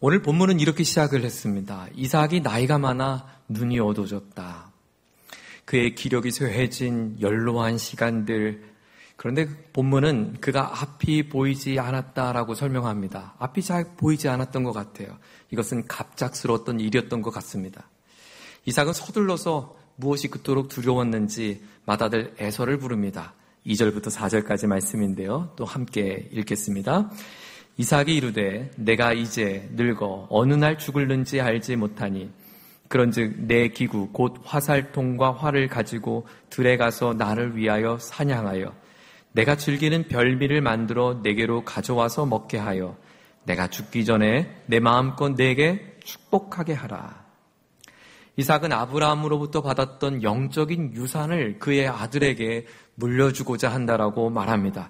오늘 본문은 이렇게 시작을 했습니다. 이삭이 나이가 많아 눈이 어두워졌다. 그의 기력이 쇠해진 연로한 시간들. 그런데 본문은 그가 앞이 보이지 않았다라고 설명합니다. 앞이 잘 보이지 않았던 것 같아요. 이것은 갑작스러웠던 일이었던 것 같습니다. 이삭은 서둘러서 무엇이 그토록 두려웠는지 맏아들 에서를 부릅니다. 2절부터 4절까지 말씀인데요. 또 함께 읽겠습니다. 이삭이 이르되 내가 이제 늙어 어느 날 죽을는지 알지 못하니 그런즉 내 기구 곧 화살통과 활을 가지고 들에 가서 나를 위하여 사냥하여 내가 즐기는 별미를 만들어 내게로 가져와서 먹게 하여 내가 죽기 전에 내 마음껏 내게 축복하게 하라. 이삭은 아브라함으로부터 받았던 영적인 유산을 그의 아들에게 물려주고자 한다라고 말합니다.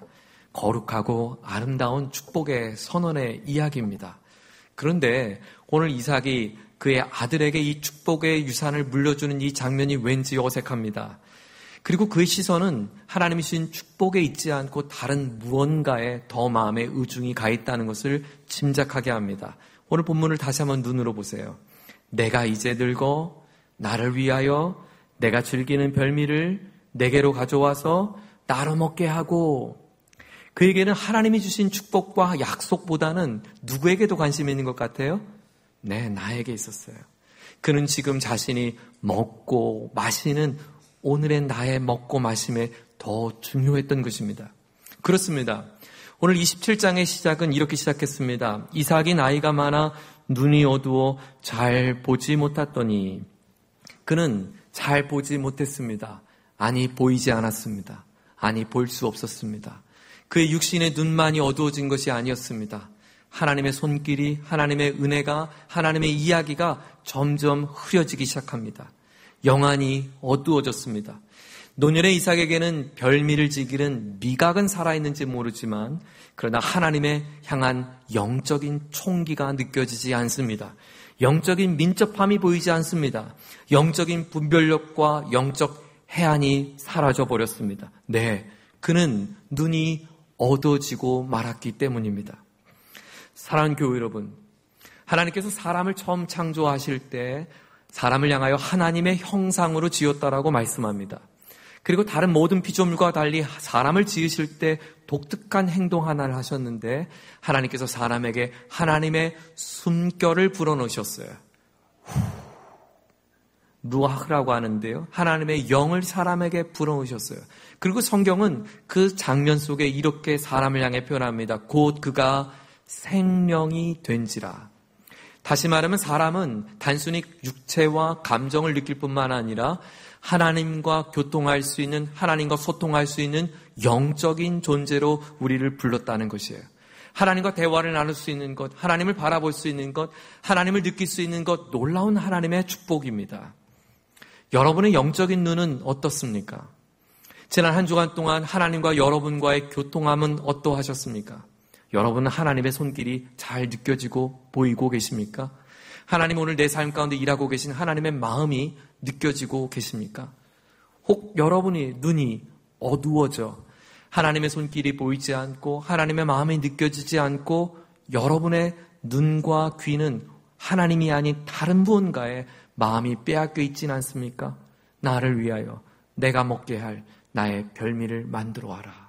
거룩하고 아름다운 축복의 선언의 이야기입니다. 그런데 오늘 이삭이 그의 아들에게 이 축복의 유산을 물려주는 이 장면이 왠지 어색합니다. 그리고 그의 시선은 하나님이 주신 축복에 있지 않고 다른 무언가에 더 마음의 의중이 가 있다는 것을 짐작하게 합니다. 오늘 본문을 다시 한번 눈으로 보세요. 내가 이제 늙어 나를 위하여 내가 즐기는 별미를 내게로 가져와서 나로 먹게 하고, 그에게는 하나님이 주신 축복과 약속보다는 누구에게도 관심이 있는 것 같아요? 네, 나에게 있었어요. 그는 지금 자신이 먹고 마시는 오늘의 나의 먹고 마심에 더 중요했던 것입니다. 그렇습니다. 오늘 27장의 시작은 이렇게 시작했습니다. 이삭이 나이가 많아 눈이 어두워 잘 보지 못했더니, 그는 잘 보지 못했습니다. 아니, 보이지 않았습니다. 아니, 볼 수 없었습니다. 그의 육신의 눈만이 어두워진 것이 아니었습니다. 하나님의 손길이, 하나님의 은혜가, 하나님의 이야기가 점점 흐려지기 시작합니다. 영안이 어두워졌습니다. 노년의 이삭에게는 별미를 지기는 미각은 살아있는지 모르지만 그러나 하나님의 향한 영적인 총기가 느껴지지 않습니다. 영적인 민첩함이 보이지 않습니다. 영적인 분별력과 영적 해안이 사라져버렸습니다. 네, 그는 눈이 어두워지고 말았기 때문입니다. 사랑하는 교회 여러분, 하나님께서 사람을 처음 창조하실 때 사람을 향하여 하나님의 형상으로 지었다라고 말씀합니다. 그리고 다른 모든 피조물과 달리 사람을 지으실 때 독특한 행동 하나를 하셨는데 하나님께서 사람에게 하나님의 숨결을 불어넣으셨어요. 루아흐라고 하는데요. 하나님의 영을 사람에게 불어넣으셨어요. 그리고 성경은 그 장면 속에 이렇게 사람을 향해 표현합니다. 곧 그가 생명이 된지라. 다시 말하면 사람은 단순히 육체와 감정을 느낄 뿐만 아니라 하나님과 교통할 수 있는, 하나님과 소통할 수 있는 영적인 존재로 우리를 불렀다는 것이에요. 하나님과 대화를 나눌 수 있는 것, 하나님을 바라볼 수 있는 것, 하나님을 느낄 수 있는 것, 놀라운 하나님의 축복입니다. 여러분의 영적인 눈은 어떻습니까? 지난 한 주간 동안 하나님과 여러분과의 교통함은 어떠하셨습니까? 여러분은 하나님의 손길이 잘 느껴지고 보이고 계십니까? 하나님 오늘 내 삶 가운데 일하고 계신 하나님의 마음이 느껴지고 계십니까? 혹 여러분의 눈이 어두워져 하나님의 손길이 보이지 않고 하나님의 마음이 느껴지지 않고 여러분의 눈과 귀는 하나님이 아닌 다른 무언가에 마음이 빼앗겨 있지는 않습니까? 나를 위하여 내가 먹게 할 나의 별미를 만들어 와라.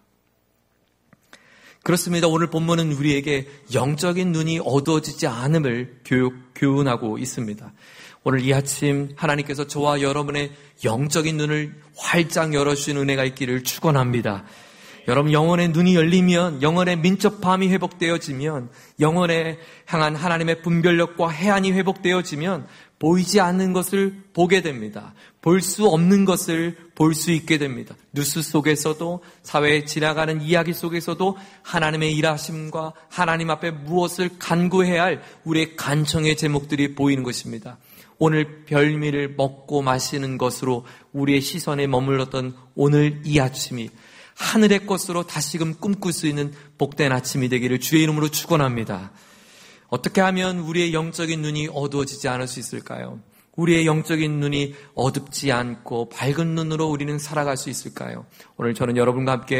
그렇습니다. 오늘 본문은 우리에게 영적인 눈이 어두워지지 않음을 교훈하고 있습니다. 오늘 이 아침 하나님께서 저와 여러분의 영적인 눈을 활짝 열어주신 은혜가 있기를 축원합니다. 여러분 영혼의 눈이 열리면, 영혼의 민첩함이 회복되어지면, 영혼에 향한 하나님의 분별력과 해안이 회복되어지면 보이지 않는 것을 보게 됩니다. 볼 수 없는 것을 볼 수 있게 됩니다. 뉴스 속에서도, 사회에 지나가는 이야기 속에서도 하나님의 일하심과 하나님 앞에 무엇을 간구해야 할 우리의 간청의 제목들이 보이는 것입니다. 오늘 별미를 먹고 마시는 것으로 우리의 시선에 머물렀던 오늘 이 아침이 하늘의 것으로 다시금 꿈꿀 수 있는 복된 아침이 되기를 주의 이름으로 축원합니다. 어떻게 하면 우리의 영적인 눈이 어두워지지 않을 수 있을까요? 우리의 영적인 눈이 어둡지 않고 밝은 눈으로 우리는 살아갈 수 있을까요? 오늘 저는 여러분과 함께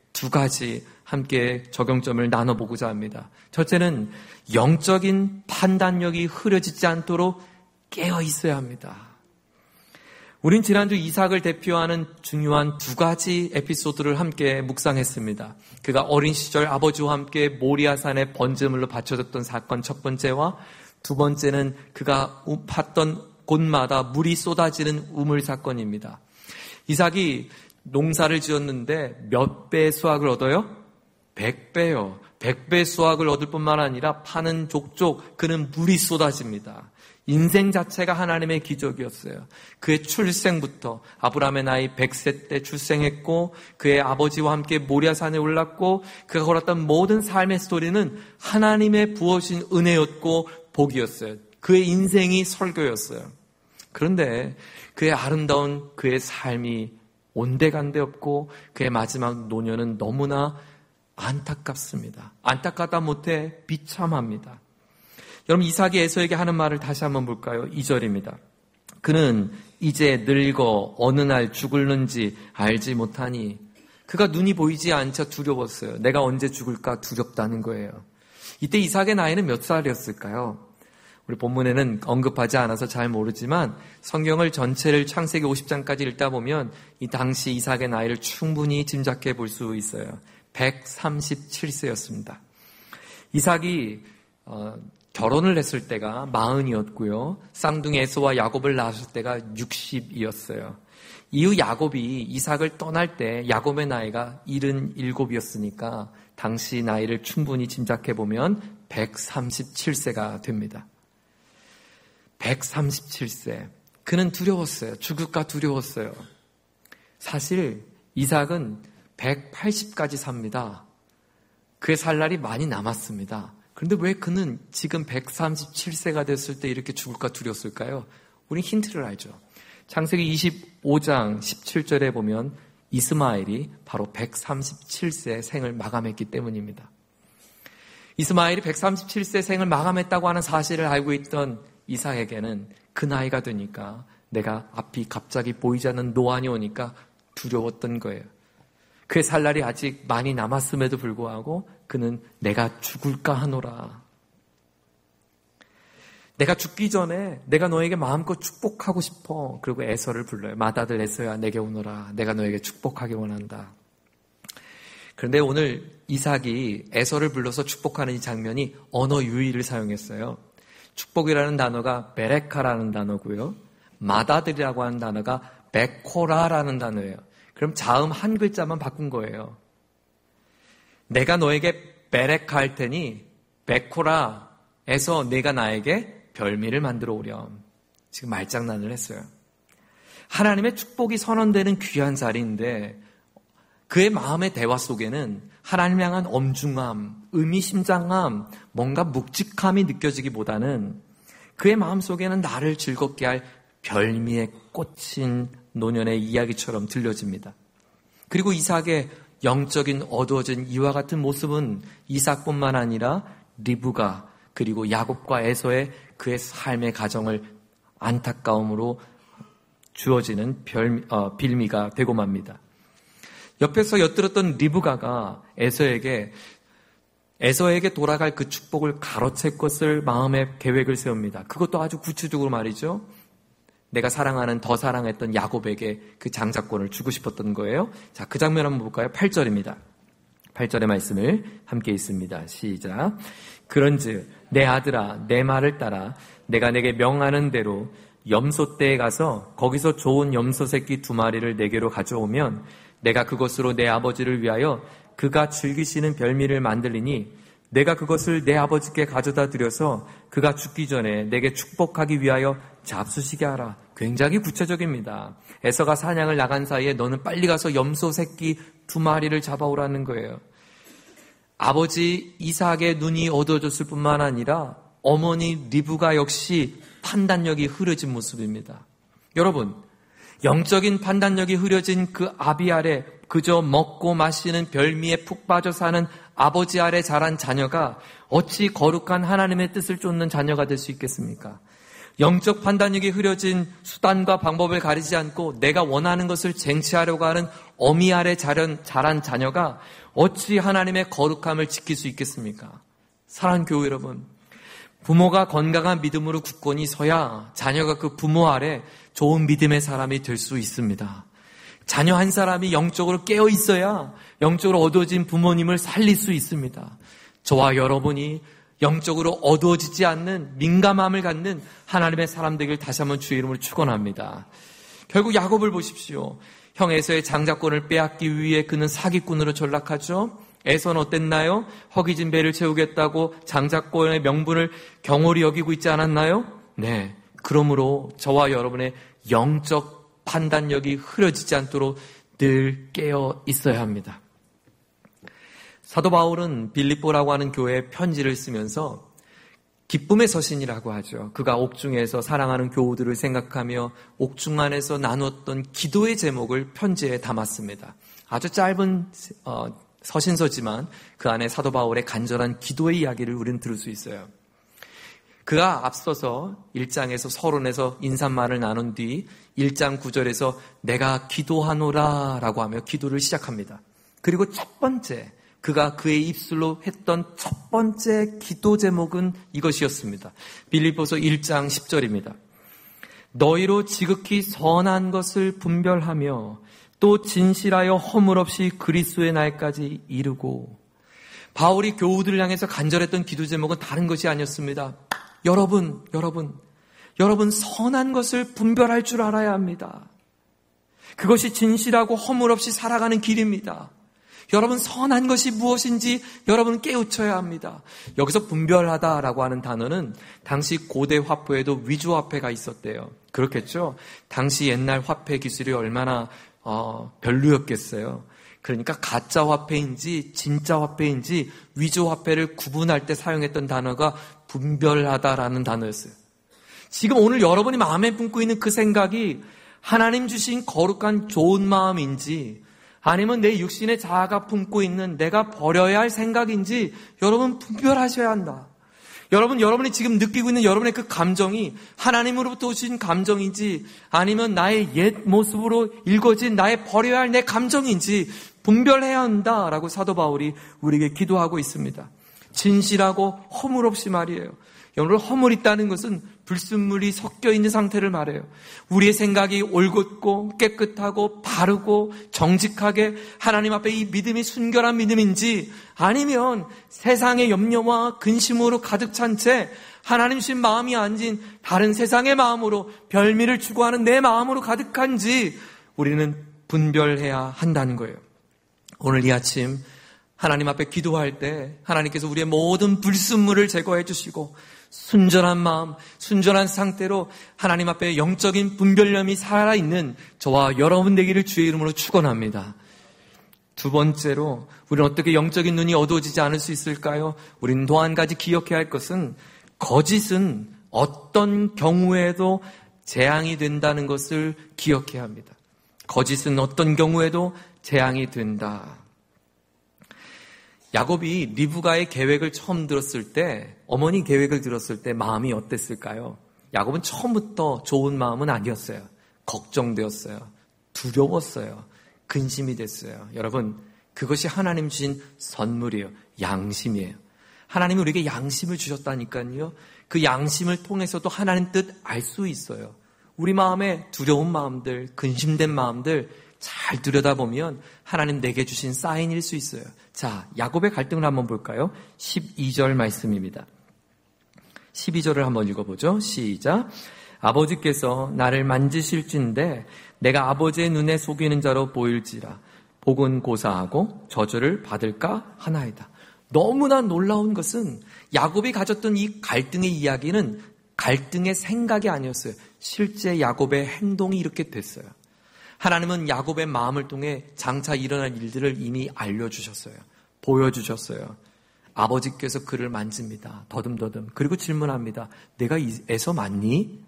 두 가지 함께 적용점을 나눠보고자 합니다. 첫째는 영적인 판단력이 흐려지지 않도록 깨어 있어야 합니다. 우린 지난주 이삭을 대표하는 중요한 두 가지 에피소드를 함께 묵상했습니다. 그가 어린 시절 아버지와 함께 모리아산에 번제물로 바쳐졌던 사건 첫 번째와 두 번째는 그가 팠던 곳마다 물이 쏟아지는 우물 사건입니다. 이삭이 농사를 지었는데 몇 배의 수확을 얻어요? 100배요. 100배 수확을 얻을 뿐만 아니라 파는 족족 그는 물이 쏟아집니다. 인생 자체가 하나님의 기적이었어요. 그의 출생부터 아브라함의 나이 100세 때 출생했고 그의 아버지와 함께 모리아산에 올랐고 그가 걸었던 모든 삶의 스토리는 하나님의 부어진 은혜였고 복이었어요. 그의 인생이 설교였어요. 그런데 그의 아름다운 그의 삶이 온데간데 없고 그의 마지막 노년은 너무나 안타깝습니다. 안타깝다 못해 비참합니다. 여러분 이삭이 에서에게 하는 말을 다시 한번 볼까요? 2절입니다. 그는 이제 늙어 어느 날 죽을는지 알지 못하니 그가 눈이 보이지 않자 두려웠어요. 내가 언제 죽을까 두렵다는 거예요. 이때 이삭의 나이는 몇 살이었을까요? 우리 본문에는 언급하지 않아서 잘 모르지만 성경을 전체를 창세기 50장까지 읽다 보면 이 당시 이삭의 나이를 충분히 짐작해 볼 수 있어요. 137세였습니다. 이삭이 결혼을 했을 때가 40이었고요. 쌍둥이 에서와 야곱을 낳았을 때가 60이었어요. 이후 야곱이 이삭을 떠날 때 야곱의 나이가 77이었으니까 당시 나이를 충분히 짐작해 보면 137세가 됩니다. 137세. 그는 두려웠어요. 죽을까 두려웠어요. 사실 이삭은 180까지 삽니다. 그의 살 날이 많이 남았습니다. 그런데 왜 그는 지금 137세가 됐을 때 이렇게 죽을까 두려웠을까요? 우린 힌트를 알죠. 창세기 25장 17절에 보면 이스마엘이 바로 137세 생을 마감했기 때문입니다. 이스마엘이 137세 생을 마감했다고 하는 사실을 알고 있던 이삭에게는 그 나이가 되니까 내가 앞이 갑자기 보이지 않는 노안이 오니까 두려웠던 거예요. 그의 살 날이 아직 많이 남았음에도 불구하고 그는 내가 죽을까 하노라. 내가 죽기 전에 내가 너에게 마음껏 축복하고 싶어. 그리고 에서를 불러요. 맏아들 에서야 내게 오너라. 내가 너에게 축복하기 원한다. 그런데 오늘 이삭이 에서를 불러서 축복하는 이 장면이 언어 유희를 사용했어요. 축복이라는 단어가 베레카라는 단어고요. 맏아들이라고 하는 단어가 베코라라는 단어예요. 그럼 자음 한 글자만 바꾼 거예요. 내가 너에게 베레카 할 테니 베코라에서 내가 나에게 별미를 만들어 오렴. 지금 말장난을 했어요. 하나님의 축복이 선언되는 귀한 자리인데 그의 마음의 대화 속에는 하나님 향한 엄중함, 의미심장함, 뭔가 묵직함이 느껴지기보다는 그의 마음 속에는 나를 즐겁게 할 별미에 꽂힌 노년의 이야기처럼 들려집니다. 그리고 이삭의 영적인 어두워진 이와 같은 모습은 이삭뿐만 아니라 리브가 그리고 야곱과 에서의 그의 삶의 가정을 안타까움으로 주어지는 빌미가 되고 맙니다. 옆에서 엿들었던 리브가가 에서에게 돌아갈 그 축복을 가로챌 것을 마음에 계획을 세웁니다. 그것도 아주 구체적으로 말이죠. 내가 사랑하는 더 사랑했던 야곱에게 그 장자권을 주고 싶었던 거예요. 자, 그 장면 한번 볼까요? 8절입니다. 8절의 말씀을 함께 읽습니다. 시작. 그런즉 내 아들아 내 말을 따라 내가 내게 명하는 대로 염소떼에 가서 거기서 좋은 염소 새끼 2마리를 내게로 가져오면 내가 그것으로 내 아버지를 위하여 그가 즐기시는 별미를 만들리니 내가 그것을 내 아버지께 가져다 드려서 그가 죽기 전에 내게 축복하기 위하여 잡수시게 하라. 굉장히 구체적입니다. 에서가 사냥을 나간 사이에 너는 빨리 가서 염소 새끼 2마리를 잡아오라는 거예요. 아버지 이삭의 눈이 어두워졌을 뿐만 아니라 어머니 리브가 역시 판단력이 흐려진 모습입니다. 여러분, 영적인 판단력이 흐려진 그 아비 아래 그저 먹고 마시는 별미에 푹 빠져 사는 아버지 아래 자란 자녀가 어찌 거룩한 하나님의 뜻을 쫓는 자녀가 될 수 있겠습니까? 영적 판단력이 흐려진 수단과 방법을 가리지 않고 내가 원하는 것을 쟁취하려고 하는 어미 아래 자란 자녀가 어찌 하나님의 거룩함을 지킬 수 있겠습니까? 사랑하는 교회 여러분, 부모가 건강한 믿음으로 굳건히 서야 자녀가 그 부모 아래 좋은 믿음의 사람이 될 수 있습니다. 자녀 한 사람이 영적으로 깨어 있어야 영적으로 어두워진 부모님을 살릴 수 있습니다. 저와 여러분이 영적으로 어두워지지 않는 민감함을 갖는 하나님의 사람 되길 다시 한번 주의 이름으로 축원합니다. 결국 야곱을 보십시오. 형 에서의 장자권을 빼앗기 위해 그는 사기꾼으로 전락하죠. 에서는 어땠나요? 허기진 배를 채우겠다고 장자권의 명분을 경홀히 여기고 있지 않았나요? 네. 그러므로 저와 여러분의 영적 판단력이 흐려지지 않도록 늘 깨어 있어야 합니다. 사도 바울은 빌립보라고 하는 교회에 편지를 쓰면서 기쁨의 서신이라고 하죠. 그가 옥중에서 사랑하는 교우들을 생각하며 옥중 안에서 나눴던 기도의 제목을 편지에 담았습니다. 아주 짧은 서신서지만 그 안에 사도 바울의 간절한 기도의 이야기를 우리는 들을 수 있어요. 그가 앞서서 1장에서 서론에서 인사말을 나눈 뒤 1장 9절에서 내가 기도하노라 라고 하며 기도를 시작합니다. 그리고 첫 번째, 그가 그의 입술로 했던 첫 번째 기도 제목은 이것이었습니다. 빌립보서 1장 10절입니다. 너희로 지극히 선한 것을 분별하며 또 진실하여 허물 없이 그리스도의 날까지 이르고. 바울이 교우들을 향해서 간절했던 기도 제목은 다른 것이 아니었습니다. 여러분 선한 것을 분별할 줄 알아야 합니다. 그것이 진실하고 허물 없이 살아가는 길입니다. 여러분 선한 것이 무엇인지 여러분은 깨우쳐야 합니다. 여기서 분별하다라고 하는 단어는 당시 고대 화폐에도 위조화폐가 있었대요. 그렇겠죠? 당시 옛날 화폐 기술이 얼마나 별로였겠어요. 그러니까 가짜 화폐인지 진짜 화폐인지 위조 화폐를 구분할 때 사용했던 단어가 분별하다라는 단어였어요. 지금 오늘 여러분이 마음에 품고 있는 그 생각이 하나님 주신 거룩한 좋은 마음인지 아니면 내 육신의 자아가 품고 있는 내가 버려야 할 생각인지 여러분 분별하셔야 한다. 여러분이 지금 느끼고 있는 여러분의 그 감정이 하나님으로부터 오신 감정인지 아니면 나의 옛 모습으로 일궈진 나의 버려야 할 내 감정인지 분별해야 한다라고 사도 바울이 우리에게 기도하고 있습니다. 진실하고 허물 없이 말이에요. 여러분, 허물 있다는 것은 불순물이 섞여 있는 상태를 말해요. 우리의 생각이 올곧고 깨끗하고 바르고 정직하게 하나님 앞에 이 믿음이 순결한 믿음인지 아니면 세상의 염려와 근심으로 가득 찬 채 하나님 주신 마음이 아닌 다른 세상의 마음으로 별미를 추구하는 내 마음으로 가득한지 우리는 분별해야 한다는 거예요. 오늘 이 아침 하나님 앞에 기도할 때 하나님께서 우리의 모든 불순물을 제거해 주시고 순전한 마음, 순전한 상태로 하나님 앞에 영적인 분별력이 살아있는 저와 여러분 되기를 주의 이름으로 축원합니다. 두 번째로 우리는 어떻게 영적인 눈이 어두워지지 않을 수 있을까요? 우리는 또 한 가지 기억해야 할 것은 거짓은 어떤 경우에도 재앙이 된다는 것을 기억해야 합니다. 거짓은 어떤 경우에도 재앙이 된다. 야곱이 리브가의 계획을 처음 들었을 때, 어머니 계획을 들었을 때 마음이 어땠을까요? 야곱은 처음부터 좋은 마음은 아니었어요. 걱정되었어요. 두려웠어요. 근심이 됐어요. 여러분, 그것이 하나님 주신 선물이에요. 양심이에요. 하나님이 우리에게 양심을 주셨다니까요. 그 양심을 통해서도 하나님 뜻 알 수 있어요. 우리 마음에 두려운 마음들, 근심된 마음들 잘 들여다보면 하나님 내게 주신 사인일 수 있어요. 자, 야곱의 갈등을 한번 볼까요? 12절 말씀입니다. 12절을 한번 읽어보죠. 시작. 아버지께서 나를 만지실진데 내가 아버지의 눈에 속이는 자로 보일지라 복은 고사하고 저주를 받을까 하나이다. 너무나 놀라운 것은 야곱이 가졌던 이 갈등의 이야기는 갈등의 생각이 아니었어요. 실제 야곱의 행동이 이렇게 됐어요. 하나님은 야곱의 마음을 통해 장차 일어날 일들을 이미 알려주셨어요. 보여주셨어요. 아버지께서 그를 만집니다. 더듬더듬. 그리고 질문합니다. 내가 에서 맞니?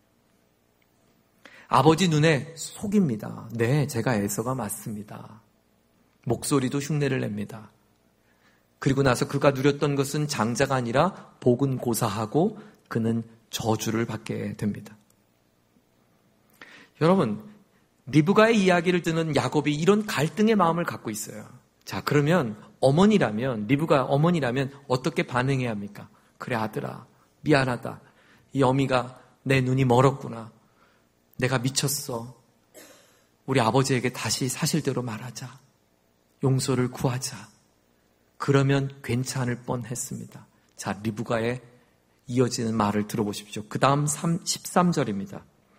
아버지 눈에 속입니다. 네, 제가 에서가 맞습니다. 목소리도 흉내를 냅니다. 그리고 나서 그가 누렸던 것은 장자가 아니라 복은 고사하고 그는 저주를 받게 됩니다. 여러분, 리브가의 이야기를 듣는 야곱이 이런 갈등의 마음을 갖고 있어요. 자, 그러면 리브가 어머니라면 어떻게 반응해야 합니까? 그래, 아들아, 미안하다. 이 어미가 내 눈이 멀었구나. 내가 미쳤어. 우리 아버지에게 다시 사실대로 말하자. 용서를 구하자. 그러면 괜찮을 뻔했습니다. 자, 리브가의 이어지는 말을 들어보십시오. 그 다음 13절입니다.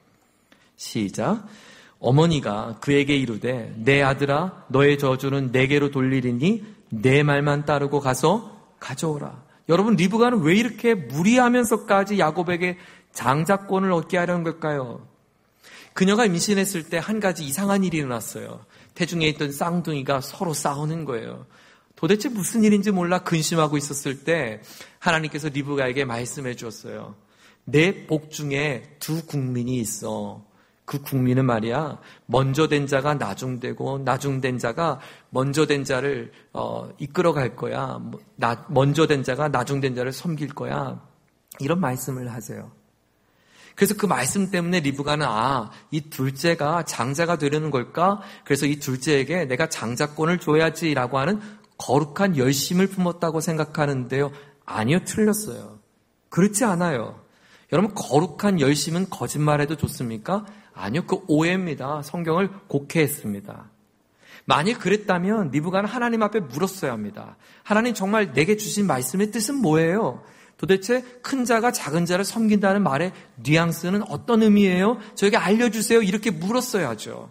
시작. 어머니가 그에게 이르되 내 아들아 너의 저주는 내게로 돌리리니 내 말만 따르고 가서 가져오라. 여러분, 리브가는 왜 이렇게 무리하면서까지 야곱에게 장자권을 얻게 하려는 걸까요? 그녀가 임신했을 때 한 가지 이상한 일이 일어났어요. 태중에 있던 쌍둥이가 서로 싸우는 거예요. 도대체 무슨 일인지 몰라 근심하고 있었을 때 하나님께서 리브가에게 말씀해 주었어요. 내 복 중에 두 국민이 있어. 그 국민은 말이야, 먼저 된 자가 나중되고 나중된 자가 먼저 된 자를 이끌어갈 거야. 먼저 된 자가 나중된 자를 섬길 거야. 이런 말씀을 하세요. 그래서 그 말씀 때문에 리브가는 이 둘째가 장자가 되려는 걸까? 그래서 이 둘째에게 내가 장자권을 줘야지라고 하는 거룩한 열심을 품었다고 생각하는데요. 아니요, 틀렸어요. 그렇지 않아요. 여러분, 거룩한 열심은 거짓말해도 좋습니까? 아니요, 그 오해입니다. 성경을 곡해했습니다. 만일 그랬다면 리브가는 하나님 앞에 물었어야 합니다. 하나님, 정말 내게 주신 말씀의 뜻은 뭐예요? 도대체 큰 자가 작은 자를 섬긴다는 말의 뉘앙스는 어떤 의미예요? 저에게 알려주세요. 이렇게 물었어야죠.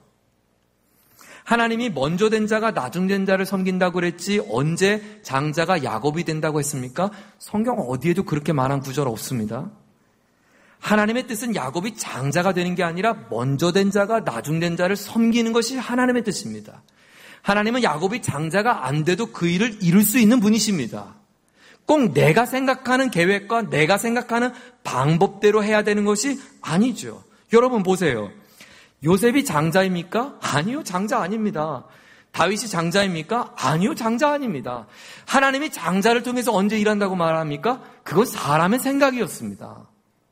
하나님이 먼저 된 자가 나중된 자를 섬긴다고 그랬지 언제 장자가 야곱이 된다고 했습니까? 성경 어디에도 그렇게 말한 구절 없습니다. 하나님의 뜻은 야곱이 장자가 되는 게 아니라 먼저 된 자가 나중된 자를 섬기는 것이 하나님의 뜻입니다. 하나님은 야곱이 장자가 안 돼도 그 일을 이룰 수 있는 분이십니다. 꼭 내가 생각하는 계획과 내가 생각하는 방법대로 해야 되는 것이 아니죠. 여러분 보세요. 요셉이 장자입니까? 아니요, 장자 아닙니다. 다윗이 장자입니까? 아니요, 장자 아닙니다. 하나님이 장자를 통해서 언제 일한다고 말합니까? 그건 사람의 생각이었습니다.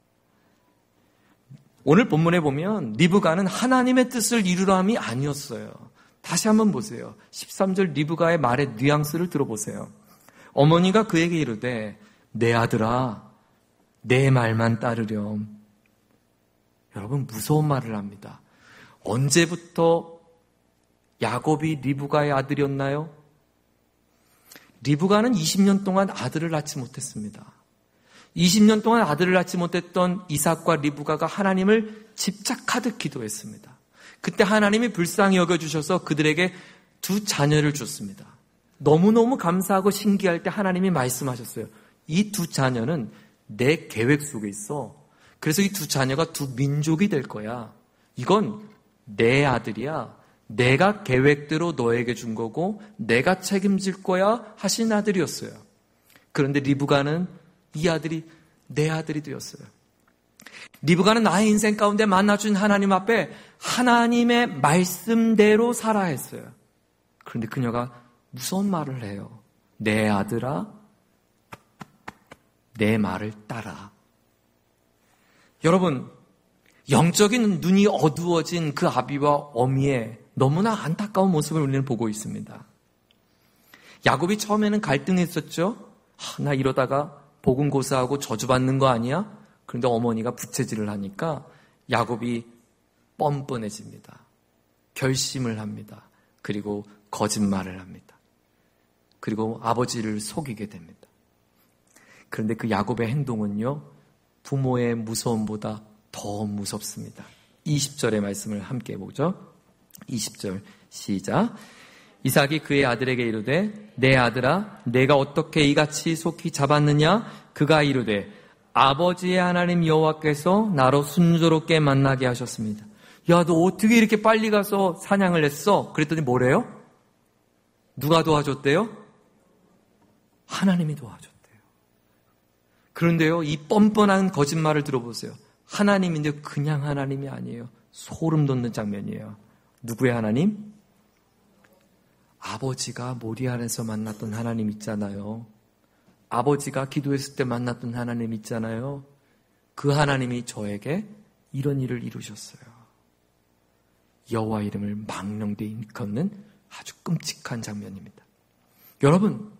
오늘 본문에 보면 리브가는 하나님의 뜻을 이루라함이 아니었어요. 다시 한번 보세요. 13절 리브가의 말의 뉘앙스를 들어보세요. 어머니가 그에게 이르되 내 아들아 내 말만 따르렴. 여러분, 무서운 말을 합니다. 언제부터 야곱이 리브가의 아들이었나요? 리브가는 20년 동안 아들을 낳지 못했습니다. 20년 동안 아들을 낳지 못했던 이삭과 리브가가 하나님을 집착하듯 기도했습니다. 그때 하나님이 불쌍히 여겨주셔서 그들에게 두 자녀를 줬습니다. 너무너무 감사하고 신기할 때 하나님이 말씀하셨어요. 이 두 자녀는 내 계획 속에 있어. 그래서 이 두 자녀가 두 민족이 될 거야. 이건 내 아들이야. 내가 계획대로 너에게 준 거고 내가 책임질 거야 하신 아들이었어요. 그런데 리브가는 이 아들이 내 아들이 되었어요. 리브가는 나의 인생 가운데 만나준 하나님 앞에 하나님의 말씀대로 살아야 했어요. 그런데 그녀가 무서운 말을 해요. 내 아들아, 내 말을 따라. 여러분, 영적인 눈이 어두워진 그 아비와 어미의 너무나 안타까운 모습을 우리는 보고 있습니다. 야곱이 처음에는 갈등했었죠. 나 이러다가 복음 고사하고 저주받는 거 아니야? 그런데 어머니가 부채질을 하니까 야곱이 뻔뻔해집니다. 결심을 합니다. 그리고 거짓말을 합니다. 그리고 아버지를 속이게 됩니다. 그런데 그 야곱의 행동은요, 부모의 무서움보다 더 무섭습니다. 20절의 말씀을 함께 보죠. 20절 시작. 이삭이 그의 아들에게 이르되 내 아들아 내가 어떻게 이같이 속히 잡았느냐? 그가 이르되 아버지의 하나님 여호와께서 나로 순조롭게 만나게 하셨습니다. 야, 너 어떻게 이렇게 빨리 가서 사냥을 했어? 그랬더니 뭐래요? 누가 도와줬대요? 하나님이 도와줬대요. 그런데요, 이 뻔뻔한 거짓말을 들어보세요. 하나님인데 그냥 하나님이 아니에요. 소름 돋는 장면이에요. 누구의 하나님? 아버지가 모리아에서 만났던 하나님 있잖아요. 아버지가 기도했을 때 만났던 하나님 있잖아요. 그 하나님이 저에게 이런 일을 이루셨어요. 여호와 이름을 망령되이 일컫는 아주 끔찍한 장면입니다. 여러분,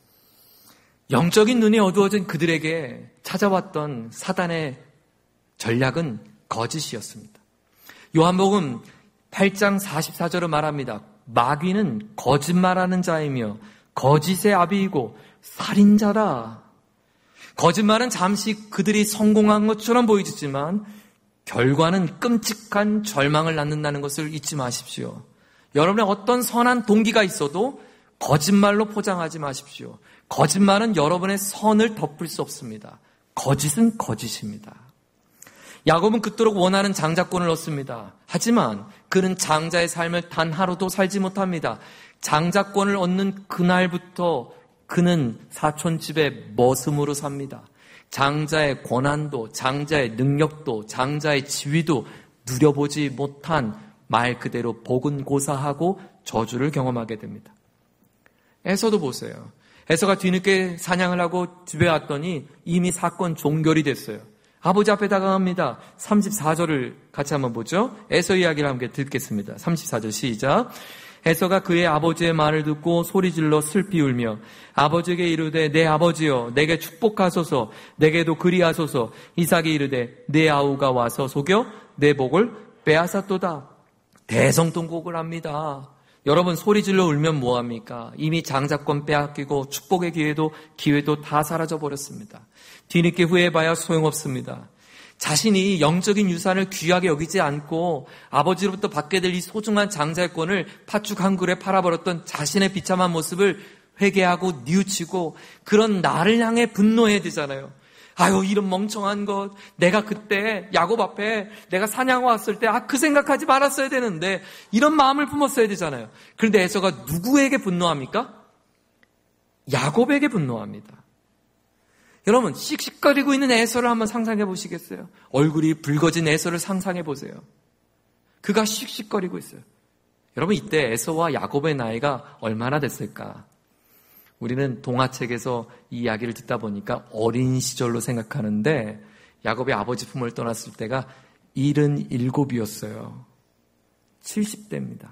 영적인 눈이 어두워진 그들에게 찾아왔던 사단의 전략은 거짓이었습니다. 요한복음 8장 44절을 말합니다. 마귀는 거짓말하는 자이며 거짓의 아비이고 살인자라. 거짓말은 잠시 그들이 성공한 것처럼 보이지만 결과는 끔찍한 절망을 낳는다는 것을 잊지 마십시오. 여러분의 어떤 선한 동기가 있어도 거짓말로 포장하지 마십시오. 거짓말은 여러분의 선을 덮을 수 없습니다. 거짓은 거짓입니다. 야곱은 그토록 원하는 장자권을 얻습니다. 하지만 그는 장자의 삶을 단 하루도 살지 못합니다. 장자권을 얻는 그날부터 그는 사촌집의 머슴으로 삽니다. 장자의 권한도, 장자의 능력도, 장자의 지위도 누려보지 못한 말 그대로 복은고사하고 저주를 경험하게 됩니다. 에서도 보세요. 에서가 뒤늦게 사냥을 하고 집에 왔더니 이미 사건 종결이 됐어요. 아버지 앞에 다가갑니다. 34절을 같이 한번 보죠. 에서 이야기를 함께 듣겠습니다. 34절 시작. 에서가 그의 아버지의 말을 듣고 소리질러 슬피 울며 아버지에게 이르되 내 아버지여 내게 축복하소서 내게도 그리하소서. 이삭이 이르되 내 아우가 와서 속여 내 복을 빼앗았도다. 대성통곡을 합니다. 여러분, 소리질러 울면 뭐합니까? 이미 장자권 빼앗기고 축복의 기회도 다 사라져버렸습니다. 뒤늦게 후회해봐야 소용없습니다. 자신이 영적인 유산을 귀하게 여기지 않고 아버지로부터 받게 될 이 소중한 장자권을 팥죽 한 그릇에 팔아버렸던 자신의 비참한 모습을 회개하고 뉘우치고 그런 나를 향해 분노해야 되잖아요. 아유, 이런 멍청한 것. 내가 그때 야곱 앞에 내가 사냥 왔을 때 그 생각하지 말았어야 되는데 이런 마음을 품었어야 되잖아요. 그런데 에서가 누구에게 분노합니까? 야곱에게 분노합니다. 여러분, 씩씩거리고 있는 에서를 한번 상상해 보시겠어요? 얼굴이 붉어진 에서를 상상해 보세요. 그가 씩씩거리고 있어요. 여러분, 이때 에서와 야곱의 나이가 얼마나 됐을까? 우리는 동화책에서 이 이야기를 듣다 보니까 어린 시절로 생각하는데 야곱의 아버지 품을 떠났을 때가 77이었어요. 70대입니다.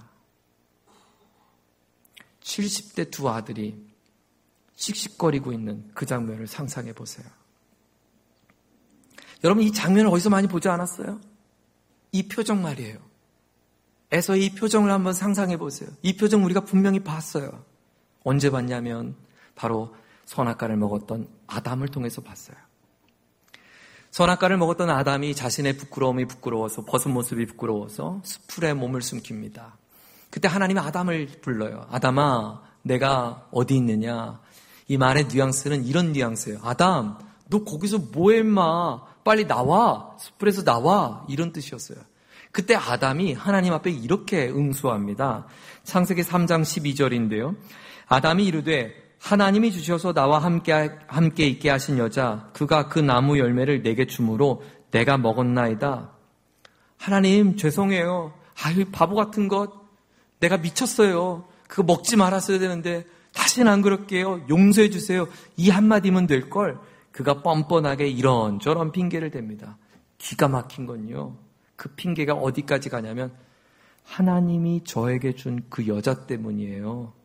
70대 두 아들이 씩씩거리고 있는 그 장면을 상상해 보세요. 여러분, 이 장면을 어디서 많이 보지 않았어요? 이 표정 말이에요. 에서의 이 표정을 한번 상상해 보세요. 이 표정 우리가 분명히 봤어요. 언제 봤냐면 바로 선악과를 먹었던 아담을 통해서 봤어요. 선악과를 먹었던 아담이 자신의 부끄러움이 부끄러워서 벗은 모습이 부끄러워서 수풀에 몸을 숨깁니다. 그때 하나님이 아담을 불러요. 아담아, 내가 어디 있느냐? 이 말의 뉘앙스는 이런 뉘앙스예요. 아담, 너 거기서 뭐해 임마? 빨리 나와. 수풀에서 나와. 이런 뜻이었어요. 그때 아담이 하나님 앞에 이렇게 응수합니다. 창세기 3장 12절인데요. 아담이 이르되 하나님이 주셔서 나와 함께 있게 하신 여자 그가 그 나무 열매를 내게 주므로 내가 먹었나이다. 하나님 죄송해요. 아유, 바보 같은 것. 내가 미쳤어요. 그거 먹지 말았어야 되는데 다시는 안 그럴게요. 용서해 주세요. 이 한마디면 될걸. 그가 뻔뻔하게 이런저런 핑계를 댑니다. 기가 막힌 건요. 그 핑계가 어디까지 가냐면 하나님이 저에게 준 그 여자 때문이에요.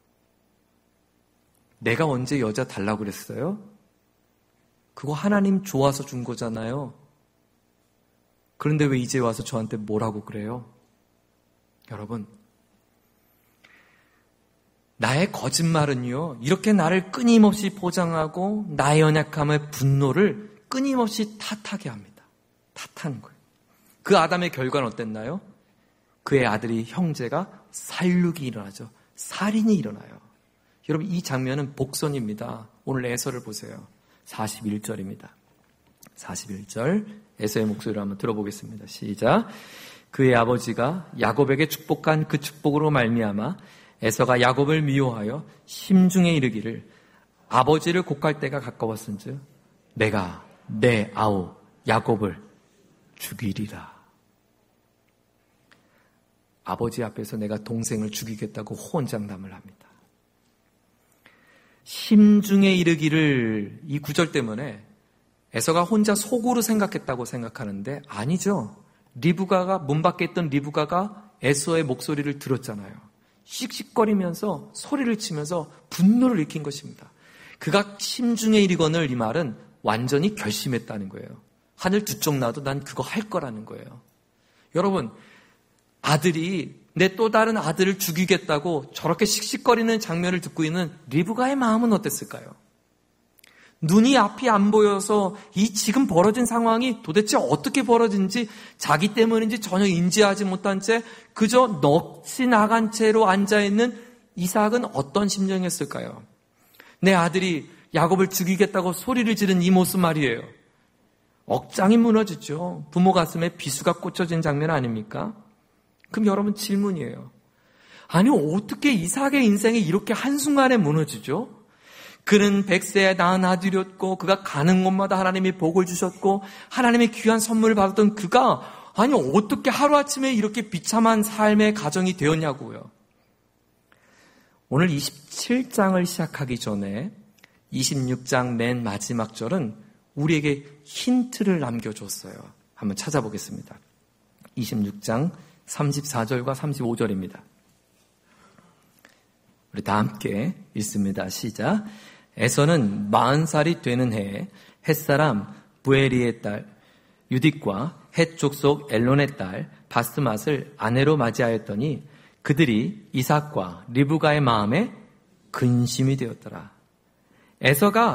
내가 언제 여자 달라고 그랬어요? 그거 하나님 좋아서 준 거잖아요. 그런데 왜 이제 와서 저한테 뭐라고 그래요? 여러분, 나의 거짓말은요, 이렇게 나를 끊임없이 포장하고 나의 연약함의 분노를 끊임없이 탓하게 합니다. 탓하는 거예요. 그 아담의 결과는 어땠나요? 그의 아들이 형제가 살육이 일어나죠. 살인이 일어나요. 여러분, 이 장면은 복선입니다. 오늘 에서를 보세요. 41절입니다. 41절 에서의 목소리를 한번 들어보겠습니다. 시작. 그의 아버지가 야곱에게 축복한 그 축복으로 말미암아 에서가 야곱을 미워하여 심중에 이르기를 아버지를 곡할 때가 가까웠은즉 내가 내 아우 야곱을 죽이리라. 아버지 앞에서 내가 동생을 죽이겠다고 호언장담을 합니다. 심중에 이르기를, 이 구절 때문에 에서가 혼자 속으로 생각했다고 생각하는데 아니죠. 리브가가, 문 밖에 있던 리브가가 에서의 목소리를 들었잖아요. 씩씩거리면서 소리를 치면서 분노를 일으킨 것입니다. 그가 심중에 이르거늘, 이 말은 완전히 결심했다는 거예요. 하늘 두 쪽 나도 난 그거 할 거라는 거예요. 여러분, 아들이 내 또 다른 아들을 죽이겠다고 저렇게 씩씩거리는 장면을 듣고 있는 리브가의 마음은 어땠을까요? 눈이 앞이 안 보여서 이 지금 벌어진 상황이 도대체 어떻게 벌어진지 자기 때문인지 전혀 인지하지 못한 채 그저 넋이 나간 채로 앉아있는 이삭은 어떤 심정이었을까요? 내 아들이 야곱을 죽이겠다고 소리를 지른 이 모습 말이에요. 억장이 무너지죠. 부모 가슴에 비수가 꽂혀진 장면 아닙니까? 그럼 여러분 질문이에요. 아니 어떻게 이삭의 인생이 이렇게 한순간에 무너지죠? 그는 100세에 낳은 아들이었고 그가 가는 곳마다 하나님이 복을 주셨고 하나님의 귀한 선물을 받았던 그가 아니 어떻게 하루아침에 이렇게 비참한 삶의 가정이 되었냐고요. 오늘 27장을 시작하기 전에 26장 맨 마지막 절은 우리에게 힌트를 남겨줬어요. 한번 찾아보겠습니다. 26장 34절과 35절입니다. 우리 다 함께 읽습니다. 시작. 에서는 40살이 되는 해에 햇사람 부에리의 딸 유딕과 헷 족속 엘론의 딸 바스맛을 아내로 맞이하였더니 그들이 이삭과 리브가의 마음에 근심이 되었더라. 에서가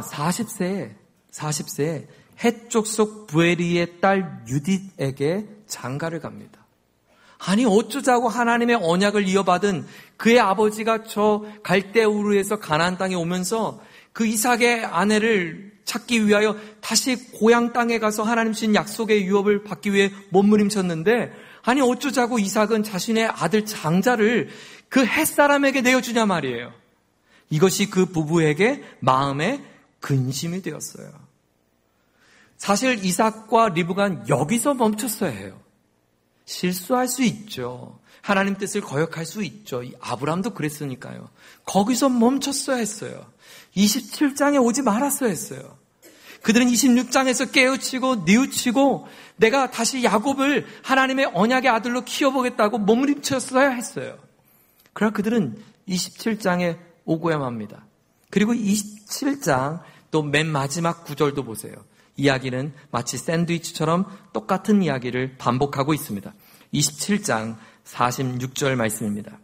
40세에 헷 족속 부에리의 딸 유딕에게 장가를 갑니다. 아니 어쩌자고 하나님의 언약을 이어받은 그의 아버지가 저 갈대우르에서 가나안 땅에 오면서 그 이삭의 아내를 찾기 위하여 다시 고향 땅에 가서 하나님 주신 약속의 유업을 받기 위해 몸부림쳤는데 아니 어쩌자고 이삭은 자신의 아들 장자를 그 햇사람에게 내어주냐 말이에요. 이것이 그 부부에게 마음에 근심이 되었어요. 사실 이삭과 리브가는 여기서 멈췄어야 해요. 실수할 수 있죠. 하나님 뜻을 거역할 수 있죠. 아브라함도 그랬으니까요. 거기서 멈췄어야 했어요. 27장에 오지 말았어야 했어요. 그들은 26장에서 깨우치고 뉘우치고 내가 다시 야곱을 하나님의 언약의 아들로 키워보겠다고 몸부림쳤어야 했어요. 그러나 그들은 27장에 오고야 맙니다. 그리고 27장 또 맨 마지막 구절도 보세요. 이야기는 마치 샌드위치처럼 똑같은 이야기를 반복하고 있습니다. 27장 46절 말씀입니다.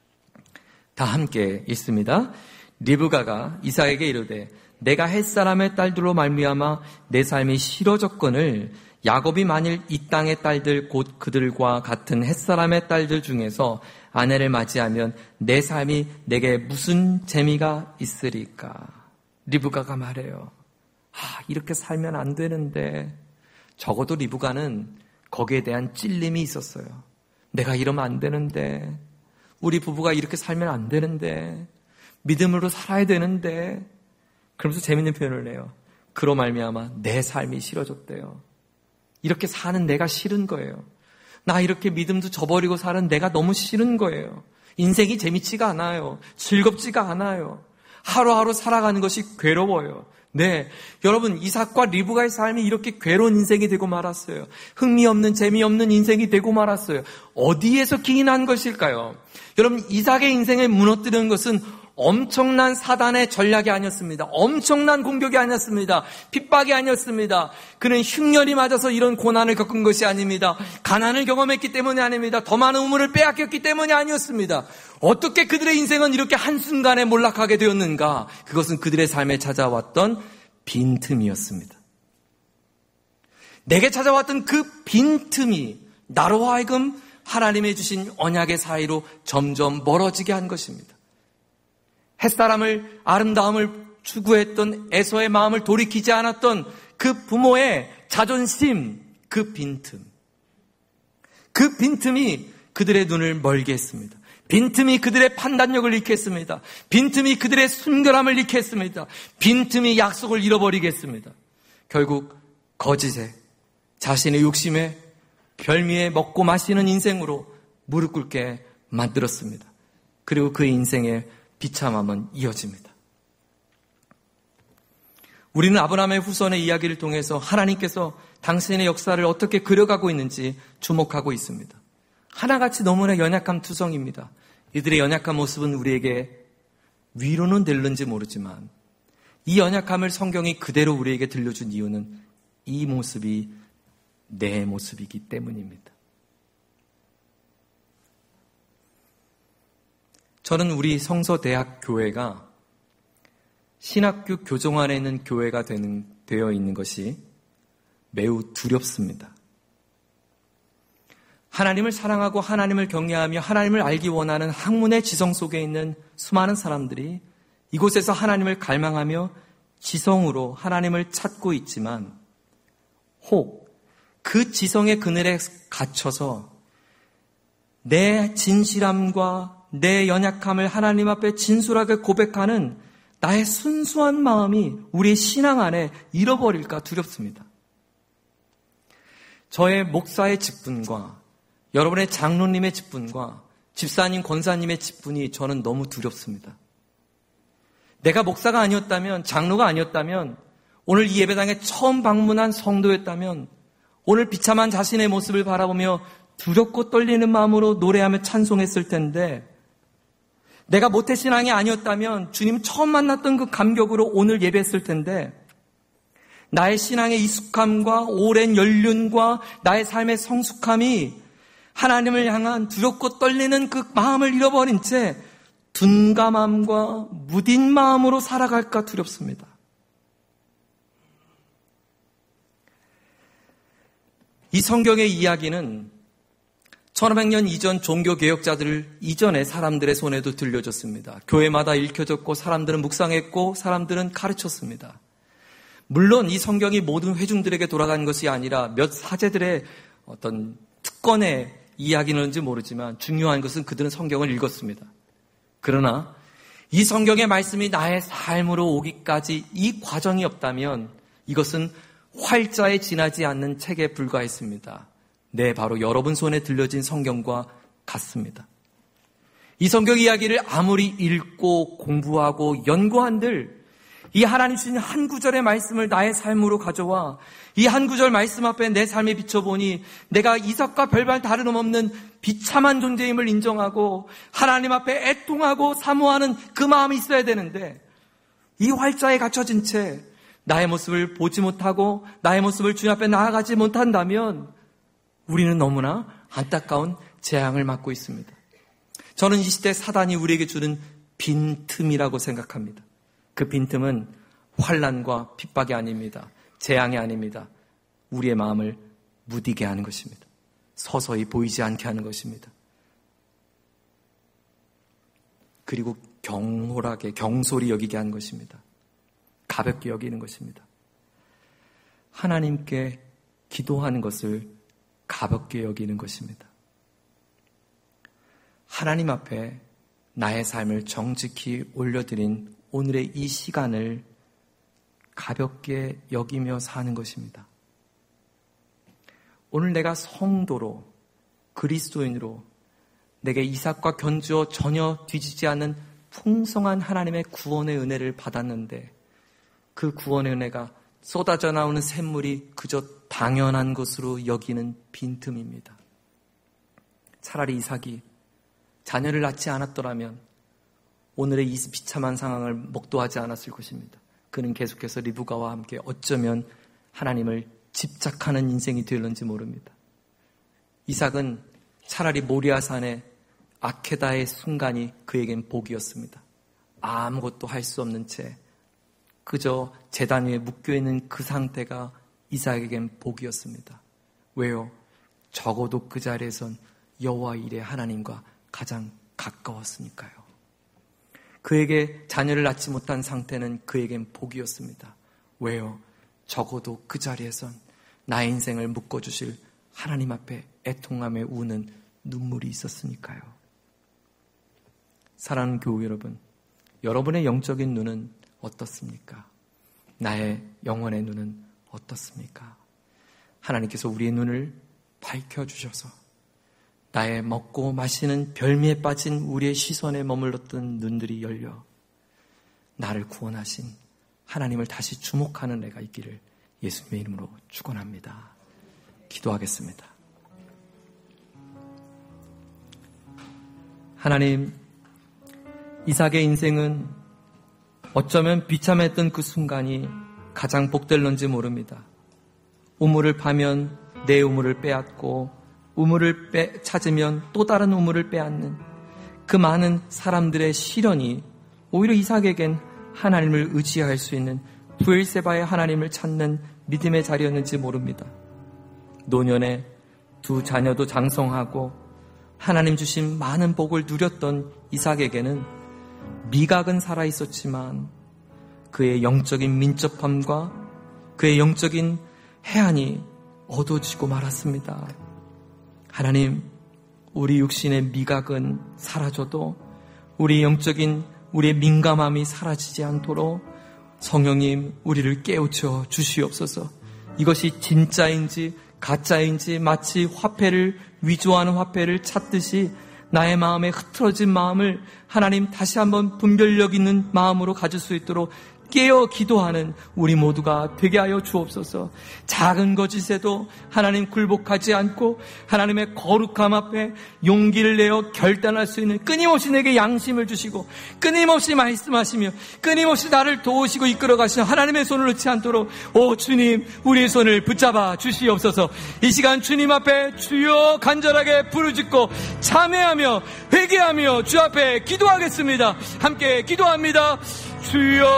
다 함께 읽습니다. 리브가가 이삭에게 이르되 내가 햇사람의 딸들로 말미암아 내 삶이 싫어졌거늘 야곱이 만일 이 땅의 딸들 곧 그들과 같은 햇사람의 딸들 중에서 아내를 맞이하면 내 삶이 내게 무슨 재미가 있으리까. 리브가가 말해요. 이렇게 살면 안 되는데. 적어도 리브가는 거기에 대한 찔림이 있었어요. 내가 이러면 안 되는데. 우리 부부가 이렇게 살면 안 되는데. 믿음으로 살아야 되는데. 그러면서 재밌는 표현을 해요. 그로 말미암아 내 삶이 싫어졌대요. 이렇게 사는 내가 싫은 거예요. 나 이렇게 믿음도 저버리고 사는 내가 너무 싫은 거예요. 인생이 재밌지가 않아요. 즐겁지가 않아요. 하루하루 살아가는 것이 괴로워요. 네, 여러분 이삭과 리브가의 삶이 이렇게 괴로운 인생이 되고 말았어요. 흥미없는 재미없는 인생이 되고 말았어요. 어디에서 기인한 것일까요? 여러분 이삭의 인생을 무너뜨리는 것은 엄청난 사단의 전략이 아니었습니다. 엄청난 공격이 아니었습니다. 핍박이 아니었습니다. 그는 흉년이 맞아서 이런 고난을 겪은 것이 아닙니다. 가난을 경험했기 때문이 아닙니다. 더 많은 우물을 빼앗겼기 때문이 아니었습니다. 어떻게 그들의 인생은 이렇게 한순간에 몰락하게 되었는가? 그것은 그들의 삶에 찾아왔던 빈틈이었습니다. 내게 찾아왔던 그 빈틈이 나로 하여금 하나님의 주신 언약의 사이로 점점 멀어지게 한 것입니다. 햇사람을 아름다움을 추구했던 에서의 마음을 돌이키지 않았던 그 부모의 자존심, 그 빈틈이 그들의 눈을 멀게 했습니다. 빈틈이 그들의 판단력을 잃게 했습니다. 빈틈이 그들의 순결함을 잃게 했습니다. 빈틈이 약속을 잃어버리게 했습니다. 결국 거짓에, 자신의 욕심에, 별미에 먹고 마시는 인생으로 무릎 꿇게 만들었습니다. 그리고 그 인생의 비참함은 이어집니다. 우리는 아브라함의 후손의 이야기를 통해서 하나님께서 당신의 역사를 어떻게 그려가고 있는지 주목하고 있습니다. 하나같이 너무나 연약한 투성입니다. 이들의 연약한 모습은 우리에게 위로는 될는지 모르지만 이 연약함을 성경이 그대로 우리에게 들려준 이유는 이 모습이 내 모습이기 때문입니다. 저는 우리 성서대학교회가 신학교 교정 안에 있는 교회가 되어 있는 것이 매우 두렵습니다. 하나님을 사랑하고 하나님을 경외하며 하나님을 알기 원하는 학문의 지성 속에 있는 수많은 사람들이 이곳에서 하나님을 갈망하며 지성으로 하나님을 찾고 있지만 혹 그 지성의 그늘에 갇혀서 내 진실함과 내 연약함을 하나님 앞에 진솔하게 고백하는 나의 순수한 마음이 우리의 신앙 안에 잃어버릴까 두렵습니다. 저의 목사의 직분과 여러분의 장로님의 직분과 집사님, 권사님의 직분이 저는 너무 두렵습니다. 내가 목사가 아니었다면, 장로가 아니었다면, 오늘 이 예배당에 처음 방문한 성도였다면, 오늘 비참한 자신의 모습을 바라보며 두렵고 떨리는 마음으로 노래하며 찬송했을 텐데, 내가 모태신앙이 아니었다면 주님 처음 만났던 그 감격으로 오늘 예배했을 텐데, 나의 신앙의 익숙함과 오랜 연륜과 나의 삶의 성숙함이 하나님을 향한 두렵고 떨리는 그 마음을 잃어버린 채 둔감함과 무딘 마음으로 살아갈까 두렵습니다. 이 성경의 이야기는 1500년 이전 종교개혁자들 이전의 사람들의 손에도 들려졌습니다. 교회마다 읽혀졌고 사람들은 묵상했고 사람들은 가르쳤습니다. 물론 이 성경이 모든 회중들에게 돌아간 것이 아니라 몇 사제들의 어떤 특권의 이야기는지 모르지만 중요한 것은 그들은 성경을 읽었습니다. 그러나 이 성경의 말씀이 나의 삶으로 오기까지 이 과정이 없다면 이것은 활자에 지나지 않는 책에 불과했습니다. 네, 바로 여러분 손에 들려진 성경과 같습니다. 이 성경 이야기를 아무리 읽고 공부하고 연구한들 이 하나님 주신 한 구절의 말씀을 나의 삶으로 가져와 이 한 구절 말씀 앞에 내 삶에 비춰보니 내가 이삭과 별반 다름없는 비참한 존재임을 인정하고 하나님 앞에 애통하고 사모하는 그 마음이 있어야 되는데 이 활자에 갇혀진 채 나의 모습을 보지 못하고 나의 모습을 주님 앞에 나아가지 못한다면 우리는 너무나 안타까운 재앙을 맞고 있습니다. 저는 이 시대 사단이 우리에게 주는 빈틈이라고 생각합니다. 그 빈틈은 환난과 핍박이 아닙니다. 재앙이 아닙니다. 우리의 마음을 무디게 하는 것입니다. 서서히 보이지 않게 하는 것입니다. 그리고 경홀하게, 경솔히 여기게 하는 것입니다. 가볍게 여기는 것입니다. 하나님께 기도하는 것을 가볍게 여기는 것입니다. 하나님 앞에 나의 삶을 정직히 올려드린 오늘의 이 시간을 가볍게 여기며 사는 것입니다. 오늘 내가 성도로 그리스도인으로 내게 이삭과 견주어 전혀 뒤지지 않는 풍성한 하나님의 구원의 은혜를 받았는데 그 구원의 은혜가 쏟아져 나오는 샘물이 그저 당연한 것으로 여기는 빈틈입니다. 차라리 이삭이 자녀를 낳지 않았더라면 오늘의 이 비참한 상황을 목도하지 않았을 것입니다. 그는 계속해서 리브가와 함께 어쩌면 하나님을 집착하는 인생이 되었는지 모릅니다. 이삭은 차라리 모리아산의 아케다의 순간이 그에겐 복이었습니다. 아무것도 할 수 없는 채 그저 제단 위에 묶여있는 그 상태가 이삭에겐 복이었습니다. 왜요? 적어도 그 자리에선 여호와 일의 하나님과 가장 가까웠으니까요. 그에게 자녀를 낳지 못한 상태는 그에겐 복이었습니다. 왜요? 적어도 그 자리에선 나의 인생을 묶어주실 하나님 앞에 애통함에 우는 눈물이 있었으니까요. 사랑하는 교우 여러분, 여러분의 영적인 눈은 어떻습니까? 나의 영혼의 눈은 어떻습니까? 하나님께서 우리의 눈을 밝혀주셔서 나의 먹고 마시는 별미에 빠진 우리의 시선에 머물렀던 눈들이 열려 나를 구원하신 하나님을 다시 주목하는 내가 있기를 예수님의 이름으로 축원합니다. 기도하겠습니다. 하나님, 이삭의 인생은 어쩌면 비참했던 그 순간이 가장 복될런지 모릅니다. 우물을 파면 내 우물을 빼앗고 우물을 찾으면 또 다른 우물을 빼앗는 그 많은 사람들의 시련이 오히려 이삭에겐 하나님을 의지할 수 있는 브엘세바의 하나님을 찾는 믿음의 자리였는지 모릅니다. 노년에 두 자녀도 장성하고 하나님 주신 많은 복을 누렸던 이삭에게는 미각은 살아있었지만 그의 영적인 민첩함과 그의 영적인 해안이 어두워지고 말았습니다. 하나님, 우리 육신의 미각은 사라져도 우리 영적인 우리의 민감함이 사라지지 않도록 성령님 우리를 깨우쳐 주시옵소서. 이것이 진짜인지 가짜인지 마치 화폐를 위조하는 화폐를 찾듯이 나의 마음에 흐트러진 마음을 하나님 다시 한번 분별력 있는 마음으로 가질 수 있도록 깨어 기도하는 우리 모두가 되게 하여 주옵소서. 작은 거짓에도 하나님 굴복하지 않고 하나님의 거룩함 앞에 용기를 내어 결단할 수 있는 끊임없이 내게 양심을 주시고 끊임없이 말씀하시며 끊임없이 나를 도우시고 이끌어 가시는 하나님의 손을 놓지 않도록 오 주님, 우리의 손을 붙잡아 주시옵소서. 이 시간 주님 앞에 주여 간절하게 부르짖고 참회하며 회개하며 주 앞에 기도하겠습니다. 함께 기도합니다. 주여,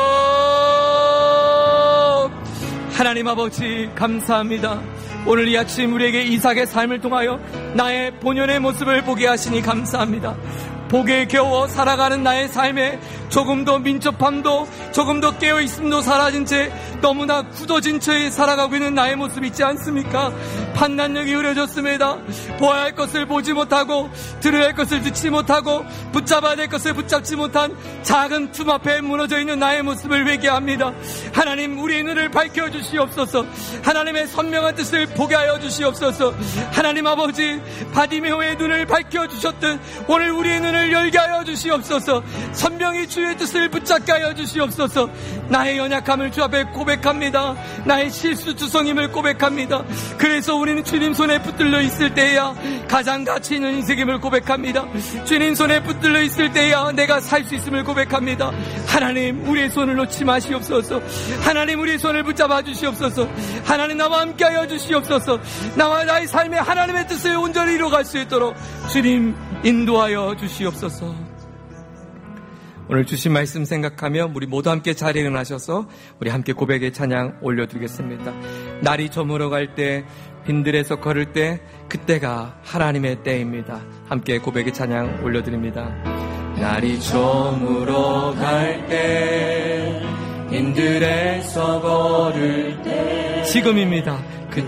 하나님 아버지 감사합니다. 오늘 이 아침 우리에게 이삭의 삶을 통하여 나의 본연의 모습을 보게 하시니 감사합니다. 복에 겨워 살아가는 나의 삶에 조금 더 민첩함도 조금 더 깨어있음도 사라진 채 너무나 굳어진 채 살아가고 있는 나의 모습이 있지 않습니까? 판단력이 흐려졌습니다. 보아야 할 것을 보지 못하고 들어야 할 것을 듣지 못하고 붙잡아야 될 것을 붙잡지 못한 작은 틈 앞에 무너져 있는 나의 모습을 회개합니다. 하나님, 우리의 눈을 밝혀주시옵소서. 하나님의 선명한 뜻을 보게 하여 주시옵소서. 하나님 아버지, 바디메오의 눈을 밝혀주셨듯 오늘 우리의 눈을 열게 하여 주시옵소서. 선명히 주의 뜻을 붙잡게 하여 주시옵소서. 나의 연약함을 주 앞에 고백합니다. 나의 실수투성임을 고백합니다. 그래서 우리는 주님 손에 붙들려 있을 때야 가장 가치 있는 인생임을 고백합니다. 주님 손에 붙들려 있을 때야 내가 살 수 있음을 고백합니다. 하나님, 우리의 손을 놓지 마시옵소서. 하나님, 우리의 손을 붙잡아 주시옵소서. 하나님, 나와 함께 하여 주시옵소서. 나와 나의 삶에 하나님의 뜻을 온전히 이루어갈 수 있도록 주님 인도하여 주시옵소서. 오늘 주신 말씀 생각하며 우리 모두 함께 자리에 일어나셔서 우리 함께 고백의 찬양 올려드리겠습니다. 날이 저물어갈 때, 빈들에서 걸을 때, 그때가 하나님의 때입니다. 함께 고백의 찬양 올려드립니다. 날이 저물어갈 때, 빈들에서 걸을 때, 지금입니다.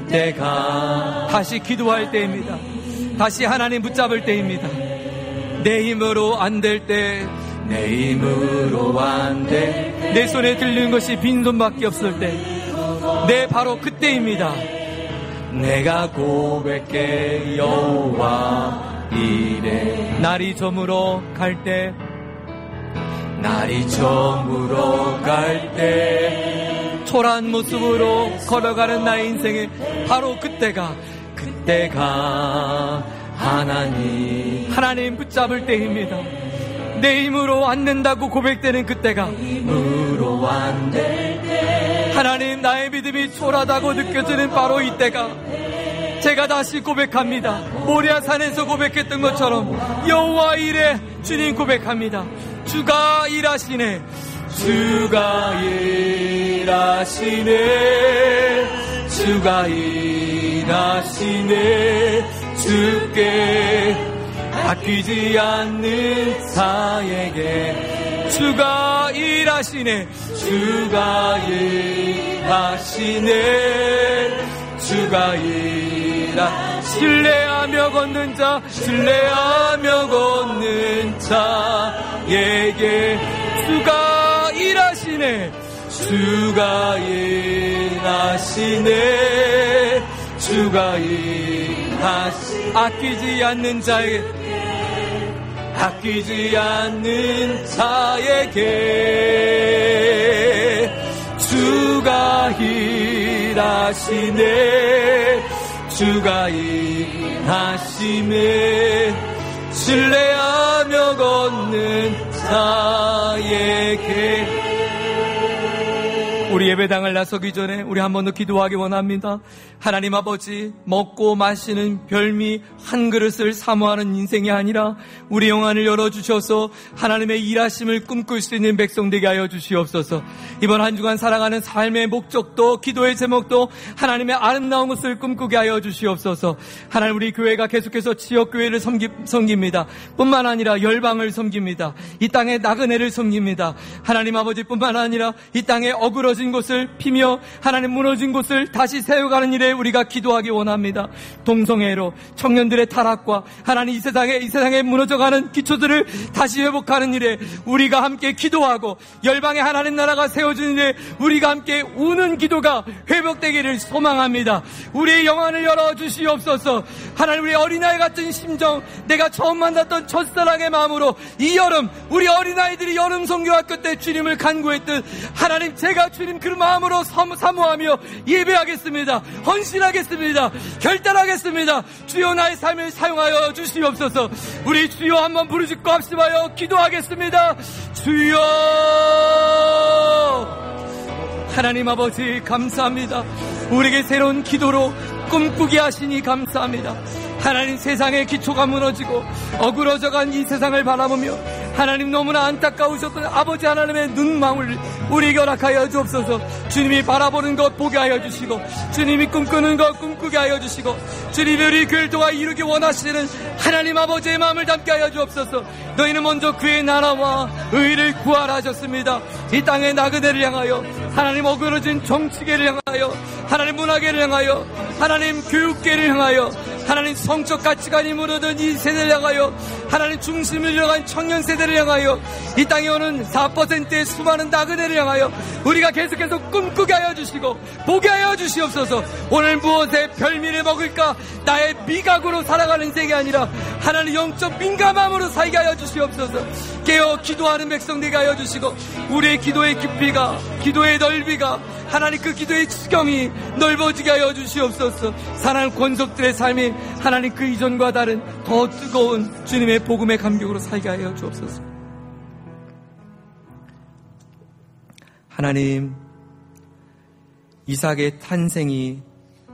그때가 다시 기도할 때입니다. 다시 하나님 붙잡을 때입니다. 내 힘으로 안 될 때, 내 힘으로 안 될 때, 내 손에 들리는 것이 빈손밖에 없을 때, 네, 바로 그때입니다. 내가 고백해 여호와 이래. 날이 저물어 갈 때, 날이 저물어 갈 때, 초라한 모습으로 걸어가는 나의 인생에 바로 그때가 하나님 붙잡을 때입니다. 내 힘으로 안 된다고 고백되는 그때가, 힘으로 안 될 때, 하나님, 나의 믿음이 초라하다고 느껴지는 바로 이때가 제가 다시 고백합니다. 모리아산에서 고백했던 것처럼 여호와 이래. 주님 고백합니다. 주가 일하시네. 주가 일하시네. 주가 일하시네. 주께 아끼지 않는 자에게 주가 일하시네. 주가 일하시네. 주가 신뢰하며 걷는 자, 신뢰하며 걷는 자에게 주가 일하시네. 주가 일하시네. 주가 아끼지 않는 자에게, 아끼지 않는 자에게 주가 일하시네. 주가 일하시네. 신뢰하며 걷는 자에게. 우리 예배당을 나서기 전에 우리 한 번 더 기도하기 원합니다. 하나님 아버지, 먹고 마시는 별미 한 그릇을 사모하는 인생이 아니라 우리 영안을 열어주셔서 하나님의 일하심을 꿈꿀 수 있는 백성 되게 하여 주시옵소서. 이번 한 주간 살아가는 삶의 목적도, 기도의 제목도 하나님의 아름다운 것을 꿈꾸게 하여 주시옵소서. 하나님, 우리 교회가 계속해서 지역교회를 섬깁니다. 뿐만 아니라 열방을 섬깁니다. 이 땅의 나그네를 섬깁니다. 하나님 아버지, 뿐만 아니라 이 땅에 어그러진 곳을 피며 하나님 무너진 곳을 다시 세워가는 일에 우리가 기도하기 원합니다. 동성애로 청년들의 타락과 하나님 이 세상에 무너져가는 기초들을 다시 회복하는 일에 우리가 함께 기도하고 열방의 하나님 나라가 세워지는 일에 우리가 함께 우는 기도가 회복되기를 소망합니다. 우리의 영안을 열어주시옵소서. 하나님, 우리 어린아이 같은 심정, 내가 처음 만났던 첫사랑의 마음으로 이 여름 우리 어린아이들이 여름 성교학교 때 주님을 간구했듯 하나님, 제가 주님 그 마음으로 사모하며 예배하겠습니다. 헌신하겠습니다. 결단하겠습니다. 주여, 나의 삶을 사용하여 주시옵소서. 우리 주여 한번 부르짖고 합심하여 기도하겠습니다. 주여. 하나님 아버지, 감사합니다. 우리에게 새로운 기도로 꿈꾸게 하시니 감사합니다. 하나님, 세상의 기초가 무너지고 어그러져간 이 세상을 바라보며 하나님 너무나 안타까우셨던 아버지 하나님의 눈망울 우리에게 허락하여 주옵소서. 주님이 바라보는 것 보게 하여 주시고, 주님이 꿈꾸는 것 꿈꾸게 하여 주시고, 주님이 우리 교회를 도와 이루기 원하시는 하나님 아버지의 마음을 담게 하여 주옵소서. 너희는 먼저 그의 나라와 의를 구하라 하셨습니다. 이 땅의 나그네를 향하여, 하나님 어그러진 정치계를 향하여, 하나님 문화계를 향하여, 하나님 교육계를 향하여, 하나님 성적 가치관이 무너진 이 세대를 향하여, 하나님 중심을 잃어간 청년 세대를 향하여, 이 땅에 오는 4%의 수많은 나그네를 향하여 우리가 계속해서 꿈꾸게 하여 주시고 보게 하여 주시옵소서. 오늘 무엇에 별미를 먹을까, 나의 미각으로 살아가는 인생이 아니라 하나님 영적 민감함으로 살게 하여 주시옵소서. 깨어 기도하는 백성 되게 하여 주시고, 우리의 기도의 깊이가, 기도의 넓이가, 하나님 그 기도의 지경이 넓어지게 하여 주시옵소서. 사랑하는 권속들의 삶이 하나님 그 이전과 다른 더 뜨거운 주님의 복음의 감격으로 살게 하여 주옵소서. 하나님, 이삭의 탄생이